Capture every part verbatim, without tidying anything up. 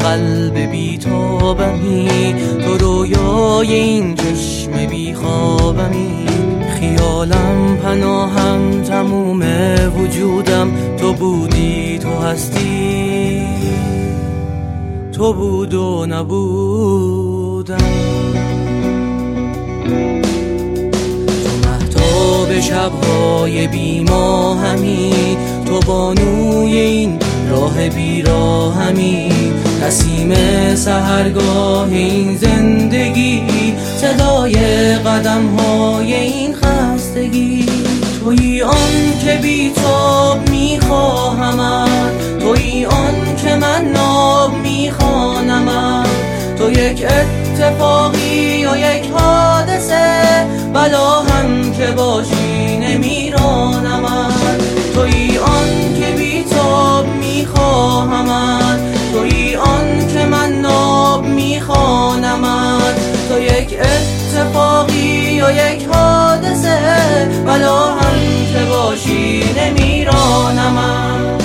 قلب بی‌تابمی، تو رویای این چشم بیخوابمی. خیالم پناهم تموم وجودم، تو بودی تو هستی، تو بود و نبودم. تو مهتاب شب‌های بی‌ماهمی، تو بانوی این راه بیراهمی. نسیم سحرگاه این زندگی، صدای قدم‌های این خستگی. تویی آن که بی‌تاب می‌خواهمت، تویی آن که من ناب می‌خوانمت. تو یک اتفاقی و یک حادثه، بلا هم که باشی نمیرانمت. تویی آن که بی‌تاب می‌خواهمت، تویی آن که من ناب می‌خوانمت. تو یک اتفاقی و یک حادثه، بلا هم که باشی نمیرانمت.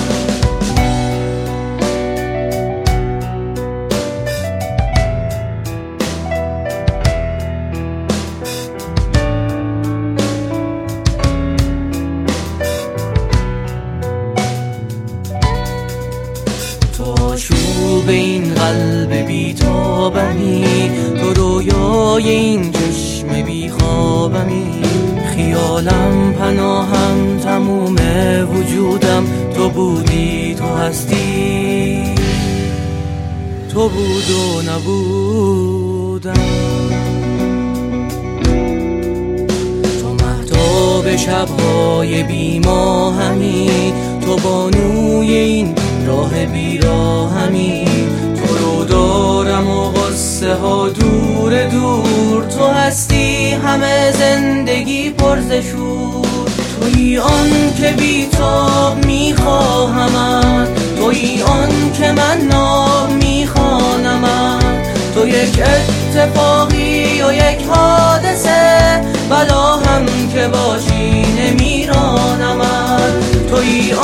تو آشوب این قلب بی‌تابمی، تو رویای این چشم بیخوابمی. خیالم پناهم تموم وجودم، تو بودی تو هستی، تو بود و نبودم. تو مهتاب شب‌های بی‌ماهمی، تو بانوی این راه بیراهمی. تو رو دارم و قصه ها دور دور، تو هستی همه زندگی پرزشور. تویی آن که بی‌تاب میخواهمت، تویی آن که من ناب میخوانمت. تو یک اتفاقی و یک حادثه، بلا هم که باشی نمیرانمت. تویی